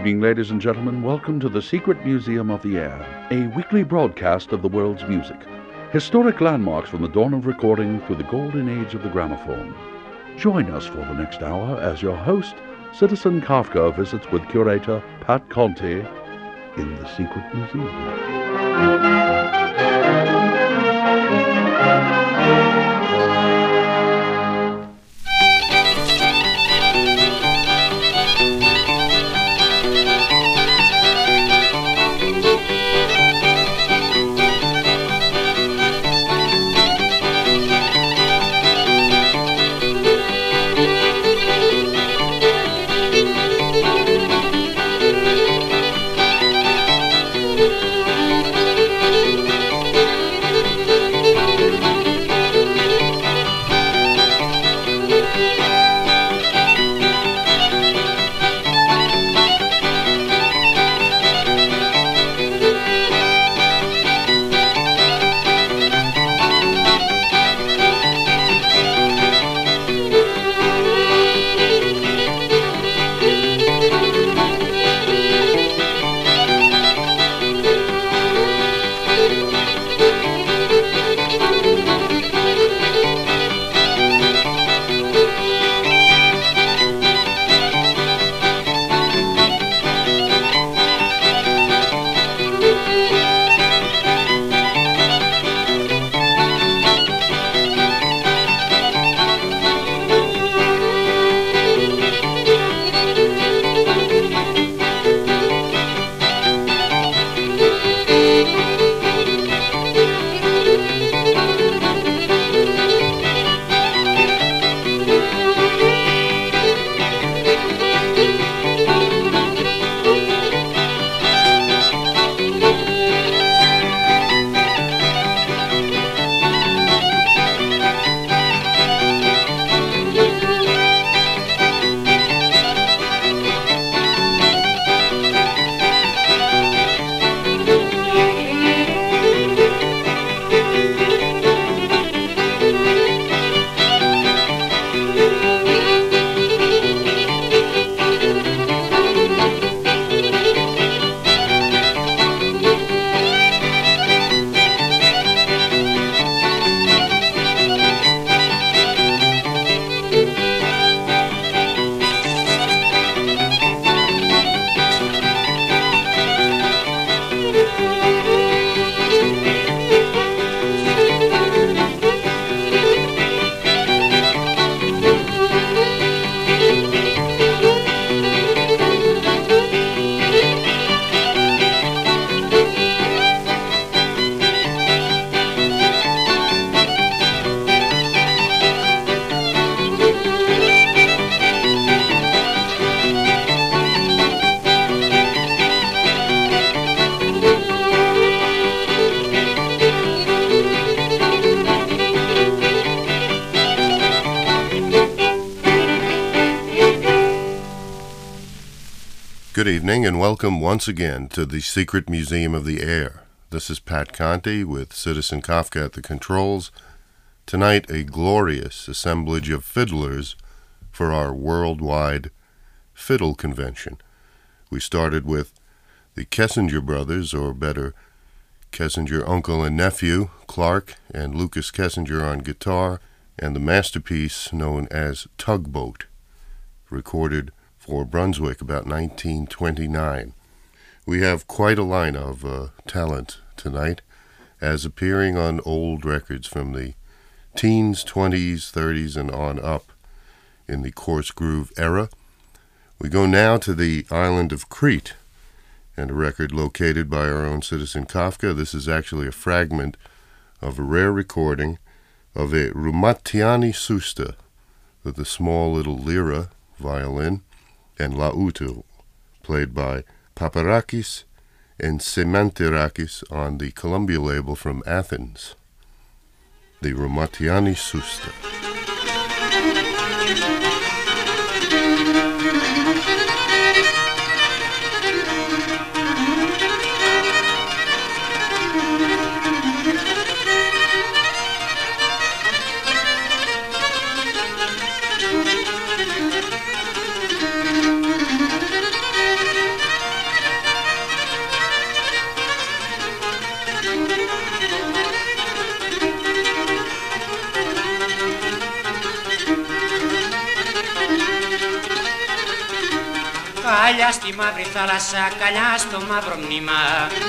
evening, ladies and gentlemen. Welcome to the Secret Museum of the Air, a weekly broadcast of the world's music. Historic landmarks from the dawn of recording through the golden age of the gramophone. Join us for the next hour as your host, Citizen Kafka, visits with curator Pat Conte in the Secret Museum. Good evening and welcome once again to the Secret Museum of the Air. This is Pat Conte with Citizen Kafka at the controls. Tonight, a glorious assemblage of fiddlers for our worldwide fiddle convention. We started with the Kessinger brothers, or better, Kessinger uncle and nephew, Clark and Lucas Kessinger on guitar, and the masterpiece known as Tugboat, recorded for Brunswick about 1929. We have quite a line of talent tonight, as appearing on old records from the teens, 20s, 30s, and on up in the coarse groove era. We go now to the island of Crete, and a record located by our own Citizen Kafka. This is actually a fragment of a rare recording of a Rumatiani Susta with a small little lira violin and lautu, played by Paparakis and Semantirakis on the Columbia label from Athens. The Rumatiani Susta. Πάλια στη μαύρη θάλασσα, καλιά στο μαύρο μνήμα.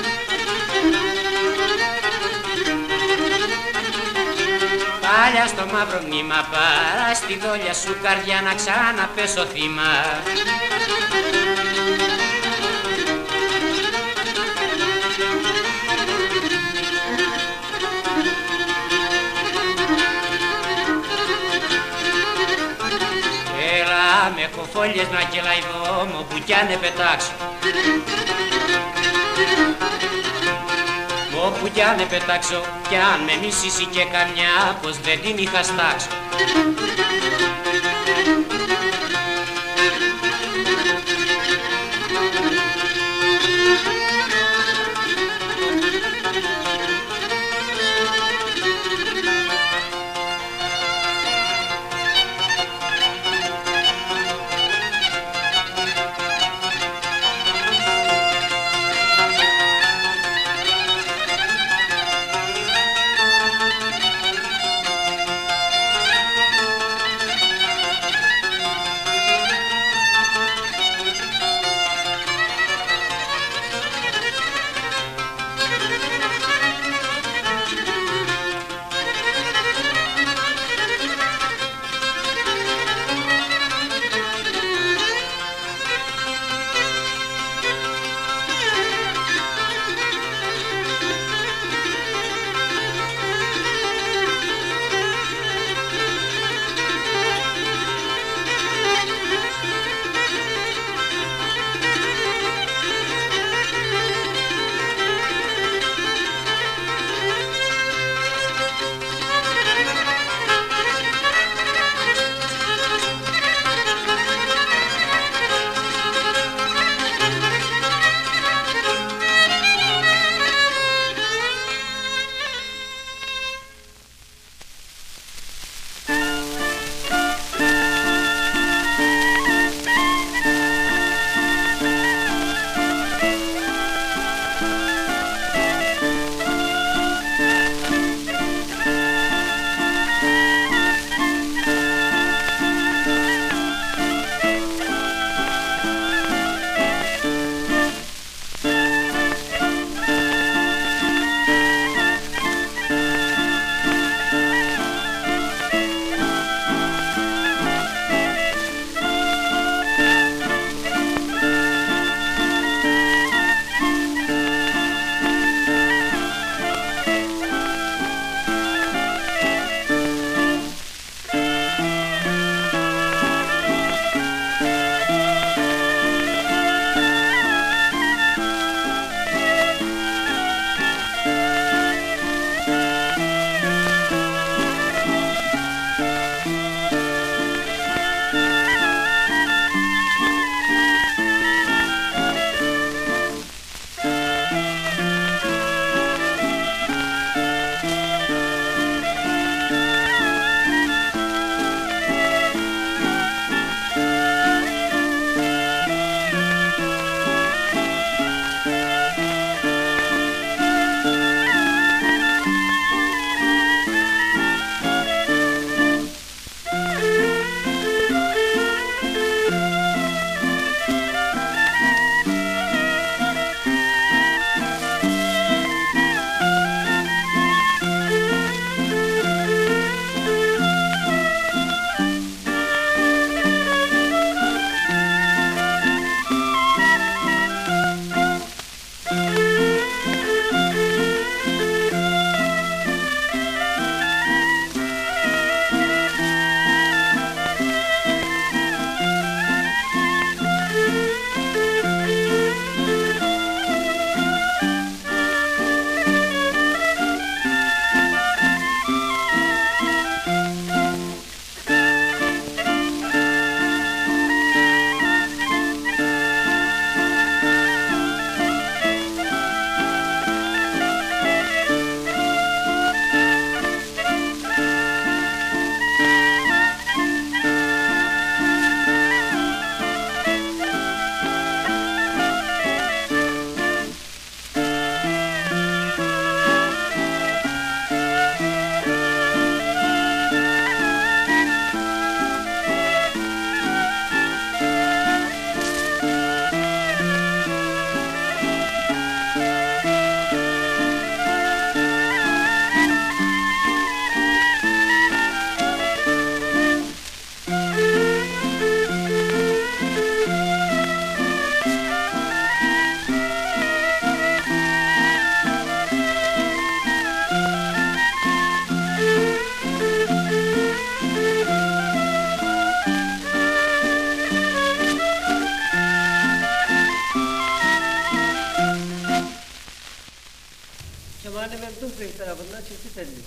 Πάλια στο μαύρο μνήμα, παρά στη δόλια σου καρδιά να ξαναπέσω θύμα. Έλα με κοφόλιες να κελαϊδώ, μου που κι αν πετάξω. Όπου κι αν πετάξω, κι αν με μισήσει και καμιά, πως δεν την είχα στάξω. Bey tarafından tespit edildi.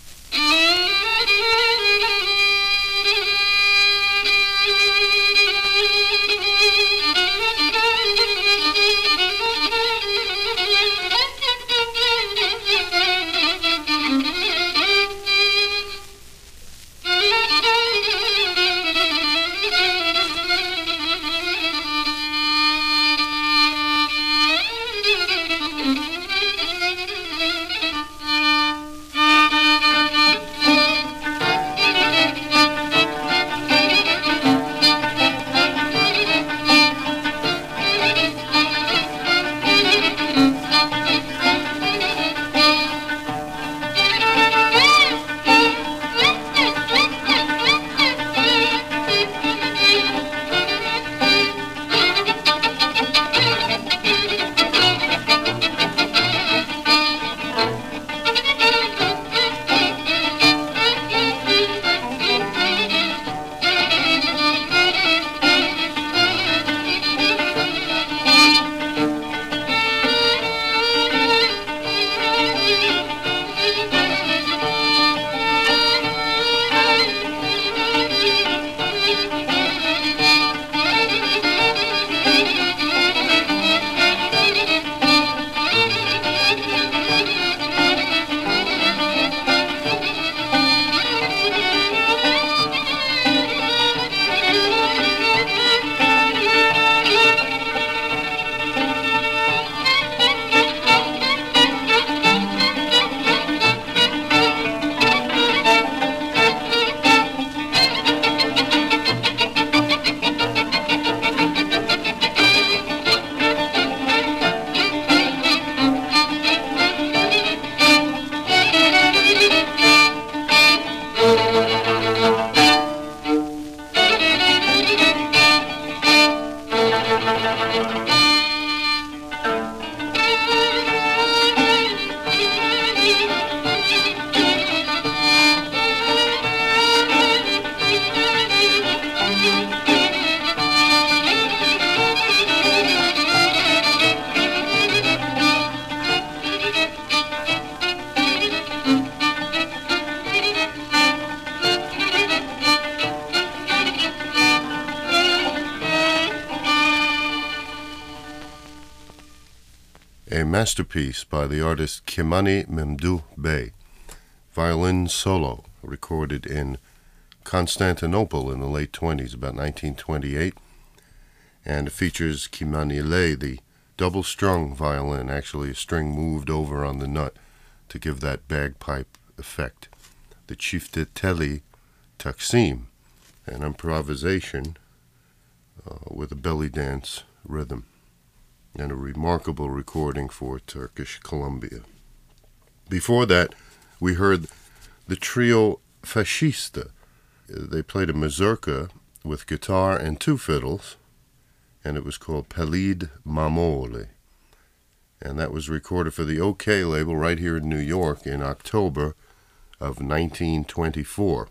A masterpiece by the artist Kimani Memduh Bey, violin solo, recorded in Constantinople in the late 20s, about 1928, and it features Kimanile, the double-strung violin, actually a string moved over on the nut to give that bagpipe effect. The Çifteteli Taksim, an improvisation with a belly dance rhythm, and a remarkable recording for Turkish Columbia. Before that, we heard the trio Fascista. They played a mazurka with guitar and two fiddles, and it was called Pelid Mamoli. And that was recorded for the OK label right here in New York in October of 1924.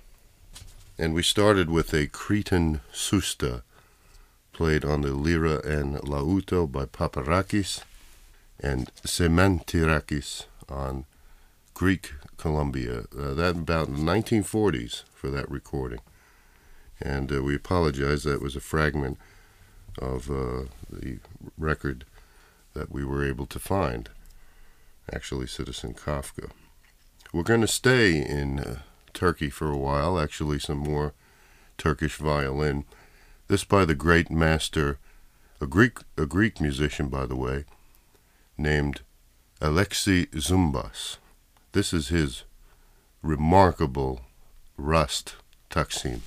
And we started with a Cretan Susta, played on the lira and lauto by Paparakis, and Semantirakis on Greek Columbia. That about the 1940s for that recording. And we apologize, that was a fragment of the record that we were able to find. Actually, Citizen Kafka. We're going to stay in Turkey for a while, actually some more Turkish violin. This by the great master, a Greek musician, by the way, named Alexi Zumbas. This is his remarkable Rast Taksim.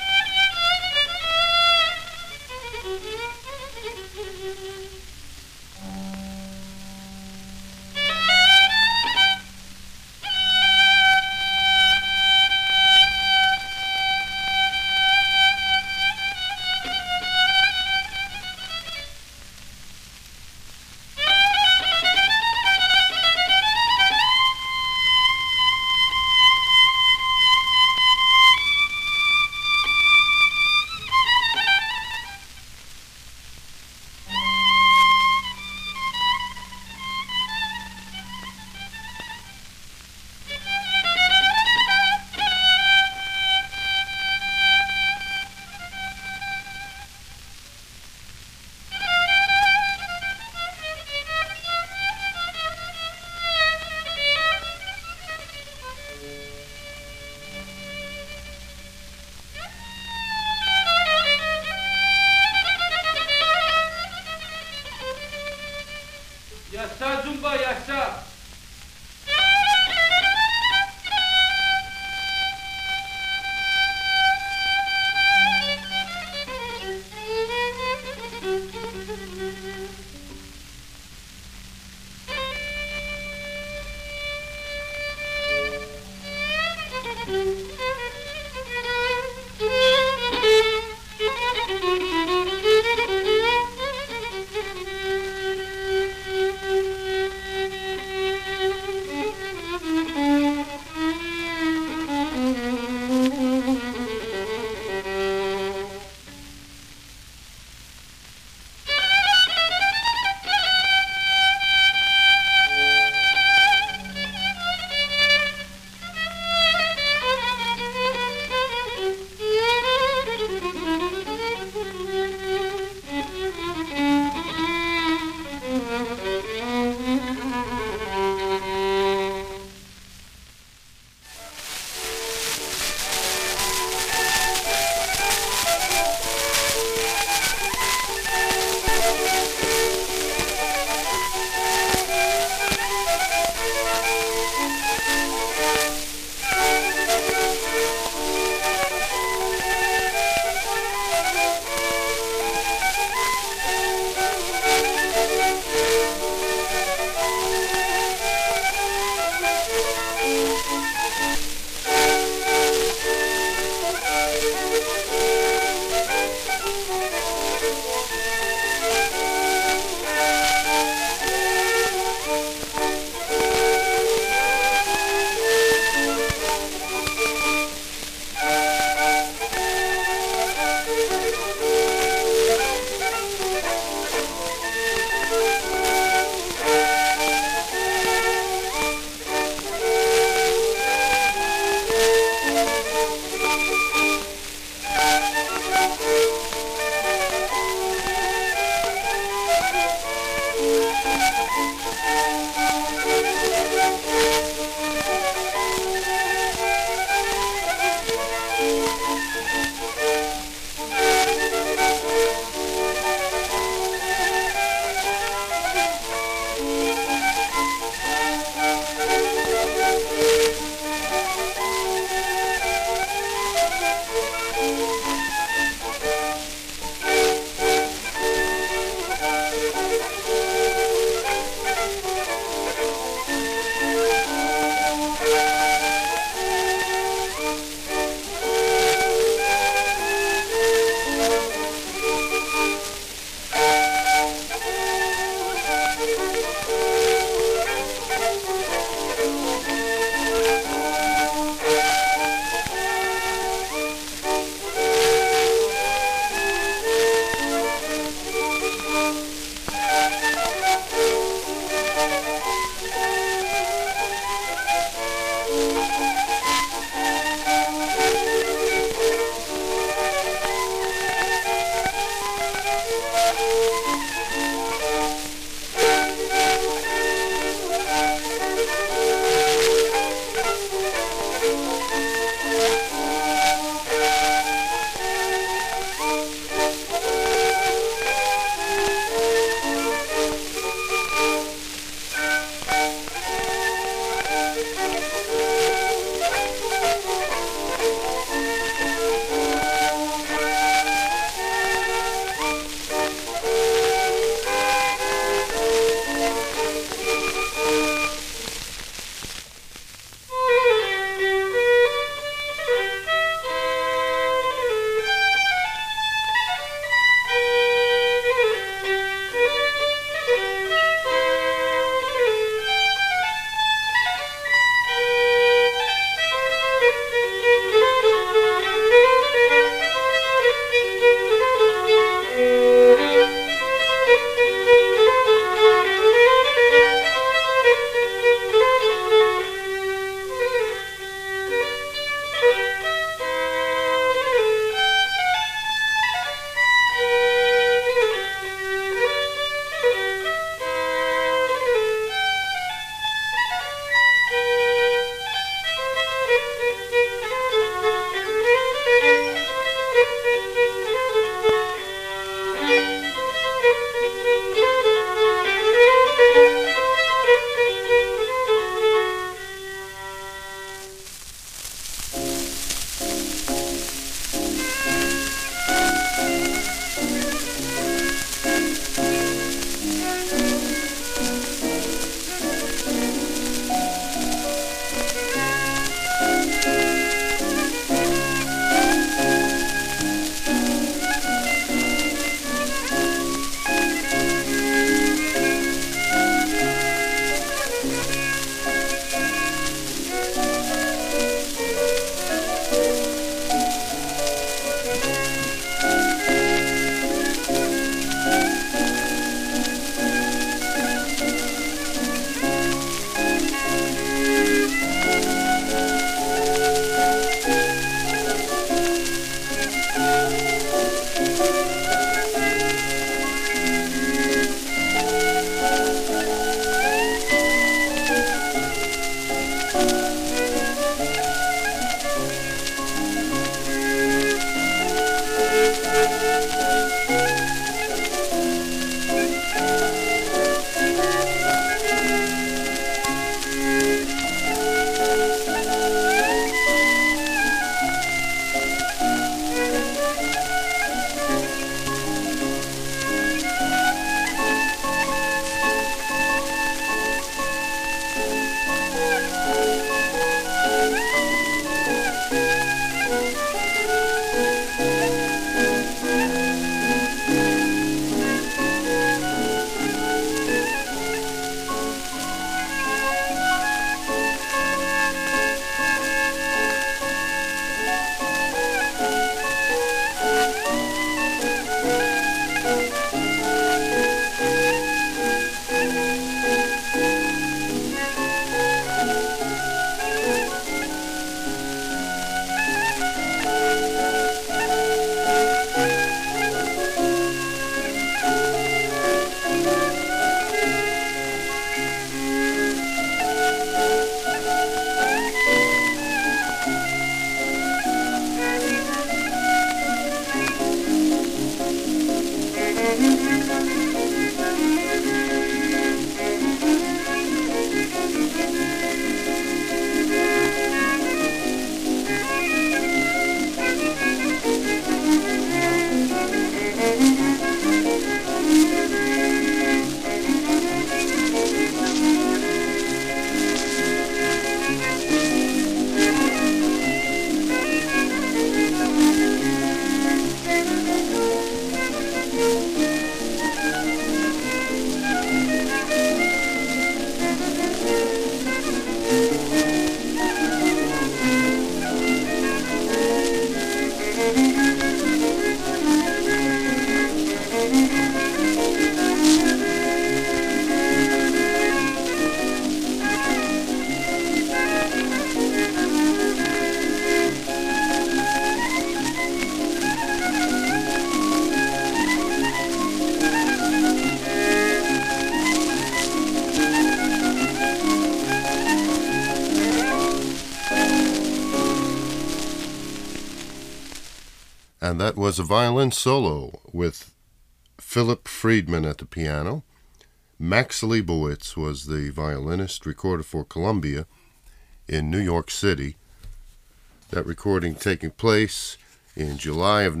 And that was a violin solo with Philip Friedman at the piano. Max Leibowitz was the violinist, recorded for Columbia in New York City. That recording taking place in July of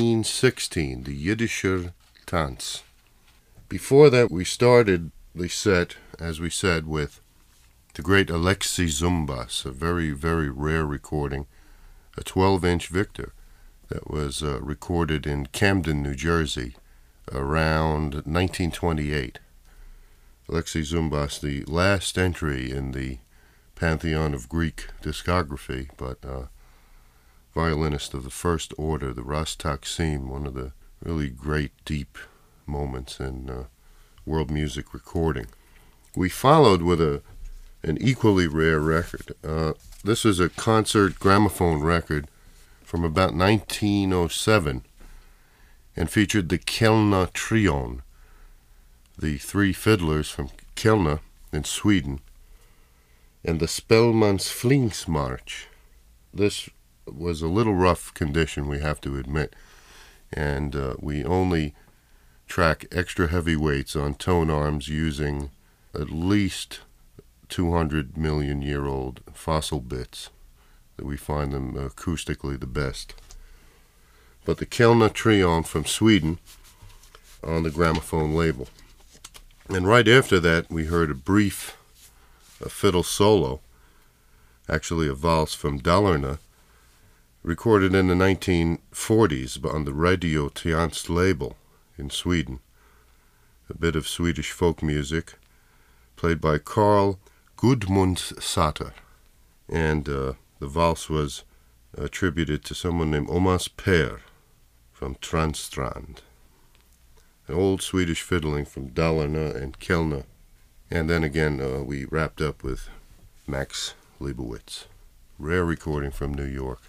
1916, the Jiddischer Tanz. Before that, we started the set, as we said, with the great Alexis Zumbas, a very, very rare recording, a 12-inch Victor that was recorded in Camden, New Jersey, around 1928. Alexis Zumbas, the last entry in the pantheon of Greek discography, but violinist of the first order, the Ras Taksim, one of the really great, deep moments in world music recording. We followed with an equally rare record. This is a concert gramophone record from about 1907 and featured the Kelna Trion, the three fiddlers from Kelna in Sweden, and the Spellmans Flingsmarch. This was a little rough condition, we have to admit, and we only track extra heavy weights on tone arms using at least 200 million year old fossil bits, that we find them acoustically the best. But the Kelna Trion from Sweden on the gramophone label. And right after that, we heard a brief fiddle solo, actually a valse from Dalarna, recorded in the 1940s on the Radio Tjänst label in Sweden. A bit of Swedish folk music, played by Carl Gudmundssater. And the valse was attributed to someone named Omas Per from Transtrand. An old Swedish fiddling from Dalarna and Kelna. And then again, we wrapped up with Max Leibowitz. Rare recording from New York.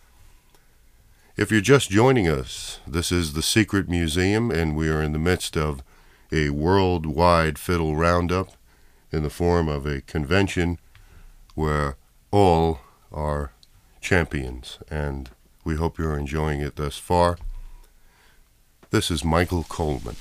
If you're just joining us, this is the Secret Museum, and we are in the midst of a worldwide fiddle roundup in the form of a convention where all are champions, and we hope you're enjoying it thus far. This is Michael Coleman.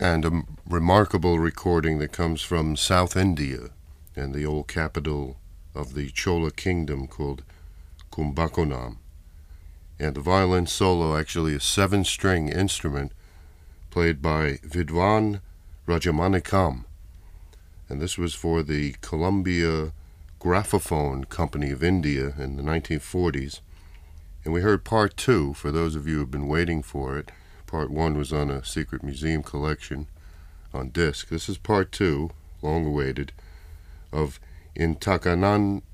and a remarkable recording that comes from South India and the old capital of the Chola kingdom called Kumbakonam. And the violin solo, actually a 7-string instrument played by Vidwan Rajamanikam. And this was for the Columbia Graphophone Company of India in the 1940s. And we heard part 2, for those of you who have been waiting for it. Part 1 was on a Secret Museum collection on disc. This is part 2, long awaited, of Intakananda.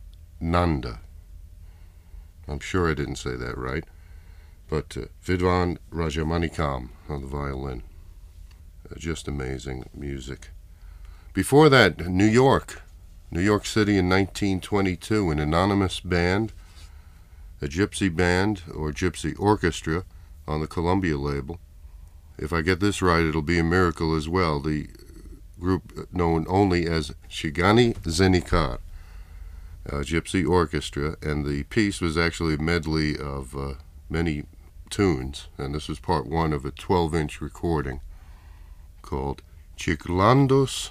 I'm sure I didn't say that right, but Vidwan Rajamanikam on the violin. Just amazing music. Before that, New York City in 1922, an anonymous band, a gypsy band or gypsy orchestra on the Columbia label. If I get this right, it'll be a miracle as well. The group known only as Shigani Zenikar, gypsy orchestra, and the piece was actually a medley of many tunes, and this was part 1 of a 12-inch recording called Chiklandos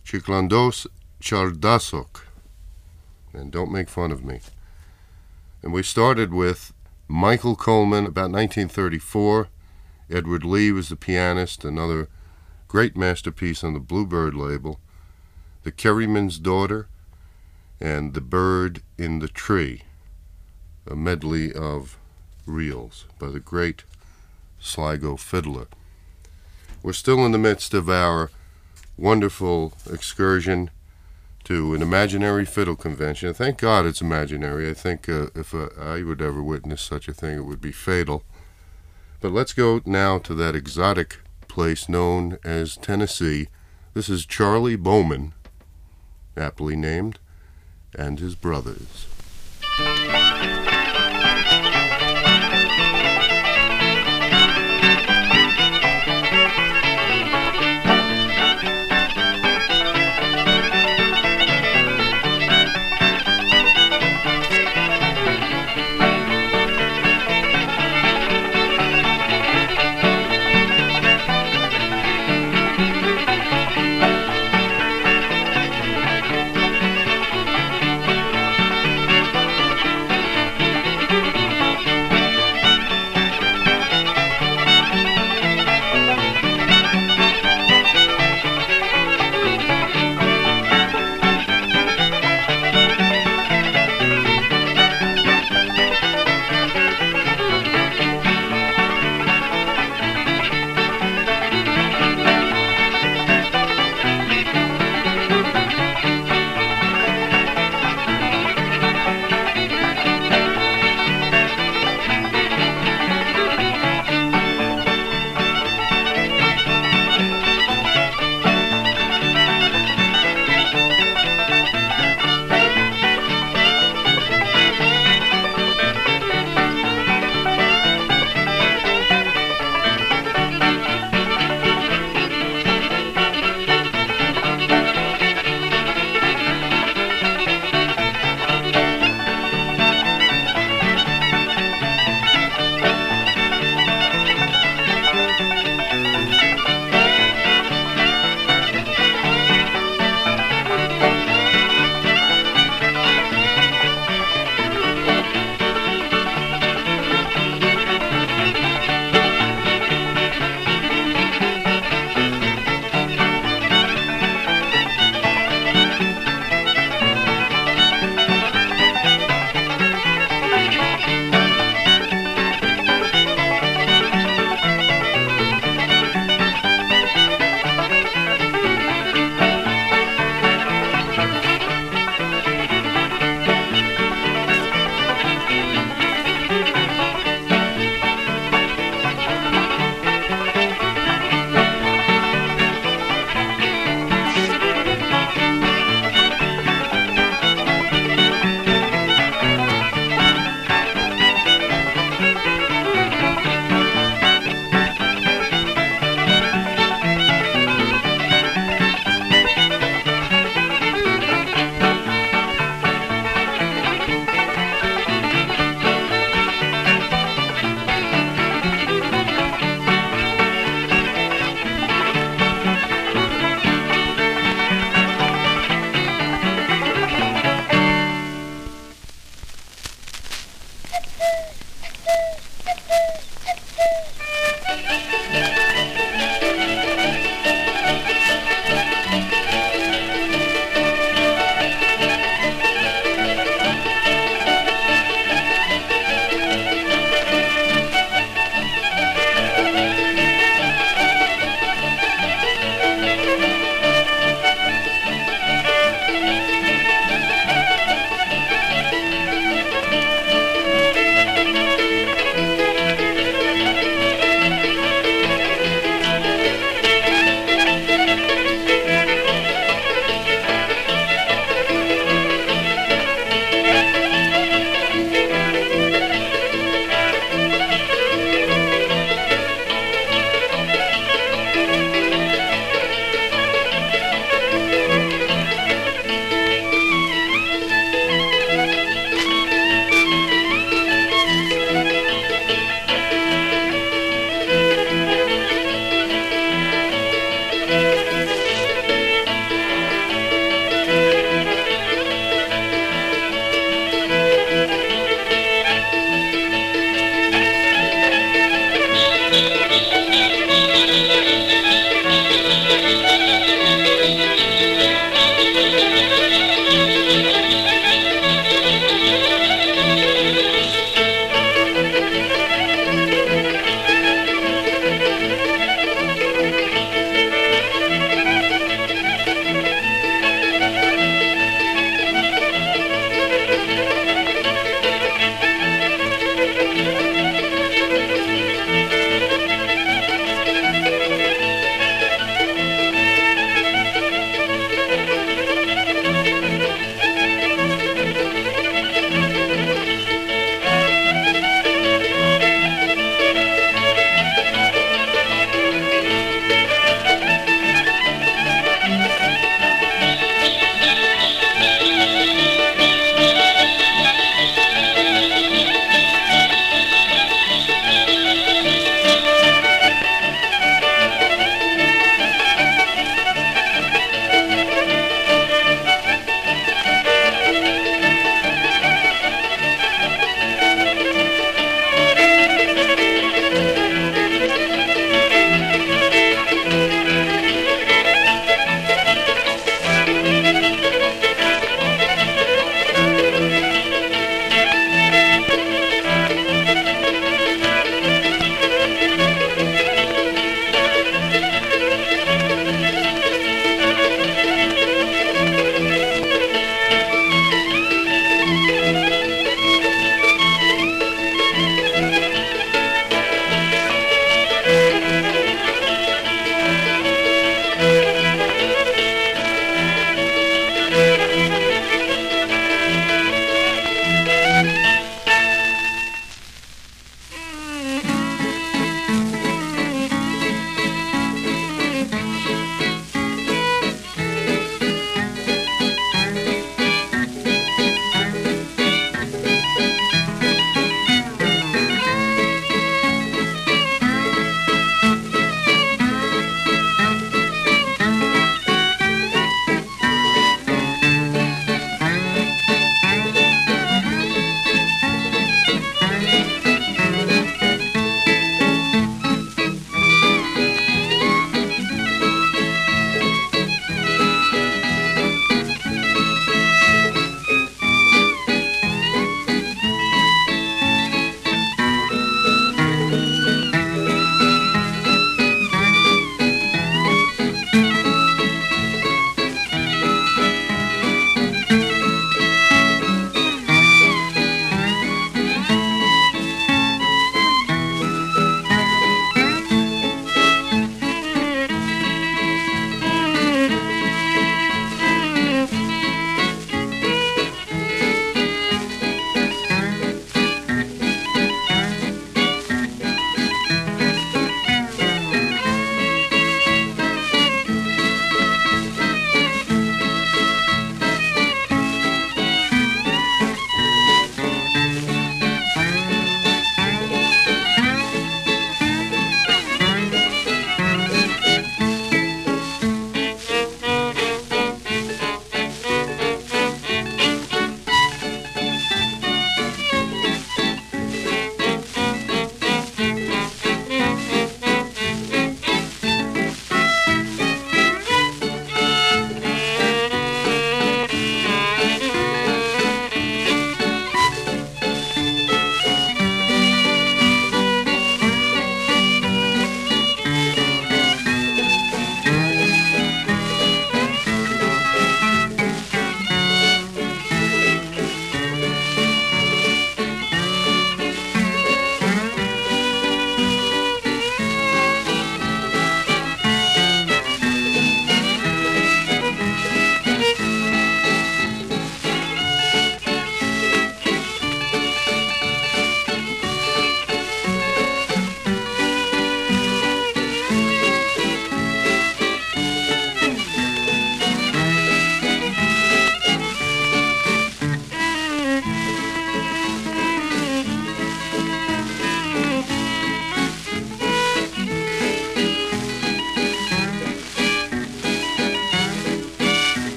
Chardasok. And don't make fun of me. And we started with Michael Coleman, about 1934. Edward Lee was the pianist, another great masterpiece on the Bluebird label. The Kerryman's Daughter and The Bird in the Tree, a medley of reels by the great Sligo fiddler. We're still in the midst of our wonderful excursion to an imaginary fiddle convention. Thank God it's imaginary. I think if I would ever witness such a thing, it would be fatal. But let's go now to that exotic place known as Tennessee. This is Charlie Bowman, aptly named, and his brothers.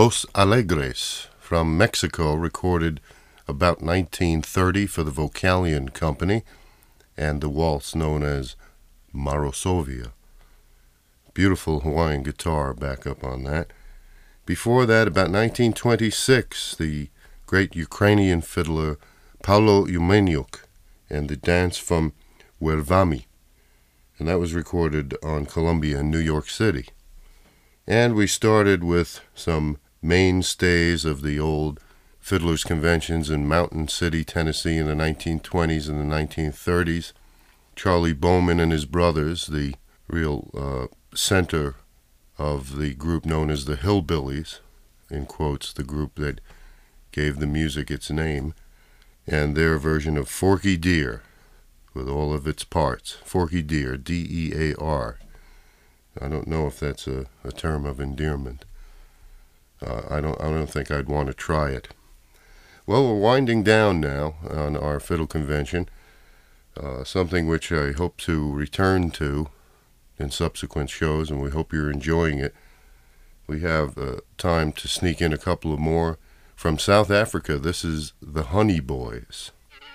Los Alegres from Mexico, recorded about 1930 for the Vocalion Company, and the waltz known as Marosovia. Beautiful Hawaiian guitar backup on that. Before that, about 1926, the great Ukrainian fiddler Paulo Umeniuk and the dance from Wervami, and that was recorded on Columbia in New York City. And we started with some mainstays of the old fiddlers' conventions in Mountain City, Tennessee in the 1920s and the 1930s. Charlie Bowman and his brothers, the real center of the group known as the Hillbillies, in quotes, the group that gave the music its name, and their version of Forky Deer with all of its parts. Forky Deer, D-E-A-R. I don't know if that's a term of endearment. I don't think I'd want to try it. Well, we're winding down now on our fiddle convention, something which I hope to return to in subsequent shows, and we hope you're enjoying it. We have time to sneak in a couple of more. From South Africa, this is the Honey Boys.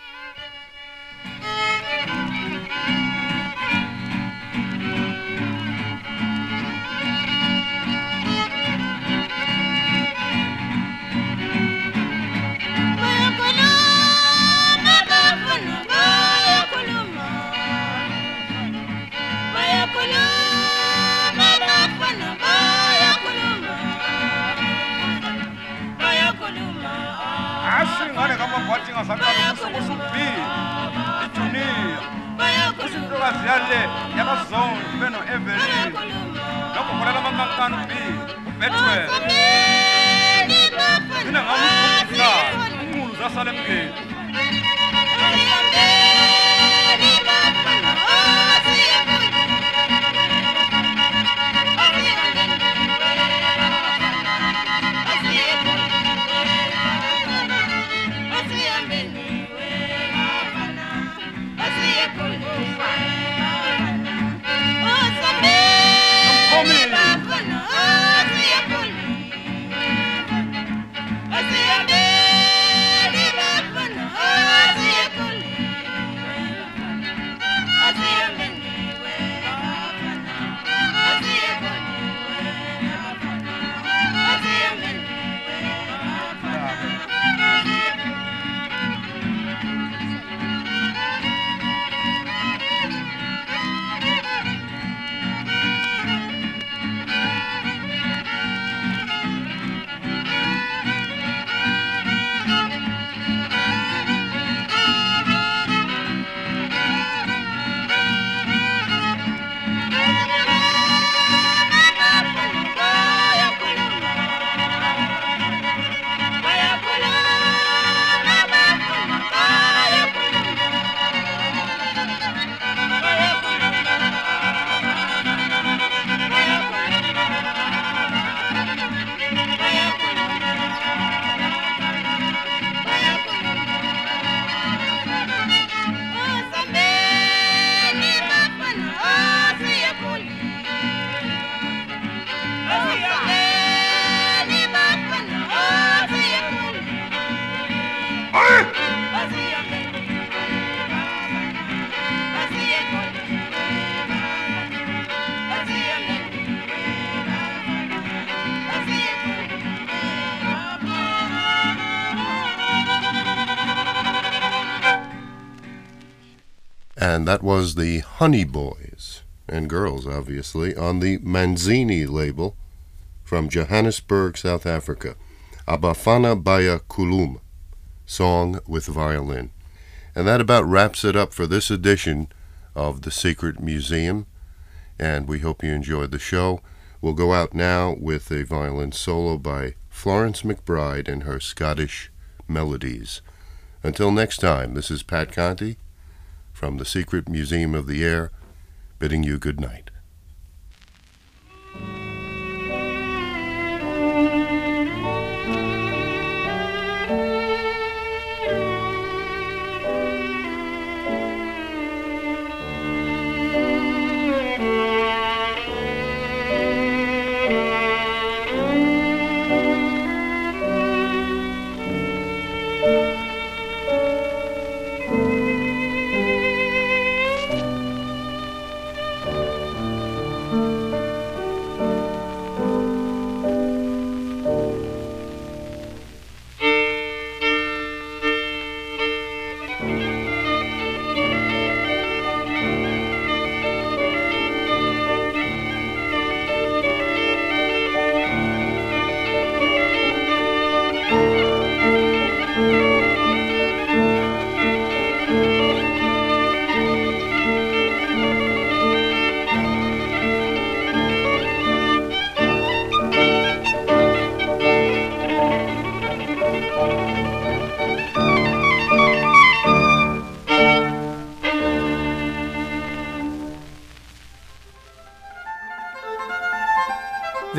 And that was the Honey Boys, and girls, obviously, on the Manzini label from Johannesburg, South Africa. Abafana Baya Kulum, song with violin. And that about wraps it up for this edition of The Secret Museum, and we hope you enjoyed the show. We'll go out now with a violin solo by Florence McBride and her Scottish Melodies. Until next time, this is Pat Conte from the Secret Museum of the Air, bidding you good night.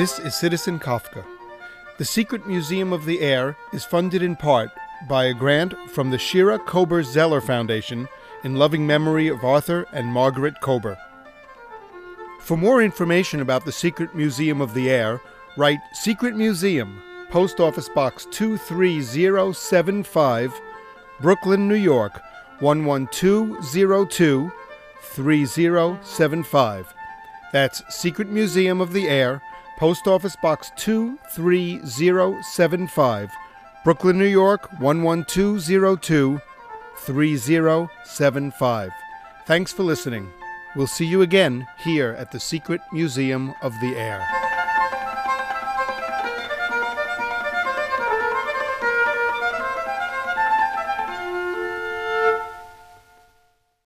This is Citizen Kafka. The Secret Museum of the Air is funded in part by a grant from the Shira Kober Zeller Foundation in loving memory of Arthur and Margaret Kober. For more information about the Secret Museum of the Air, write Secret Museum, Post Office Box 23075, Brooklyn, New York, 11202, 3075. That's Secret Museum of the Air, Post Office Box 23075, Brooklyn, New York, 11202, 3075. Thanks for listening. We'll see you again here at the Secret Museum of the Air.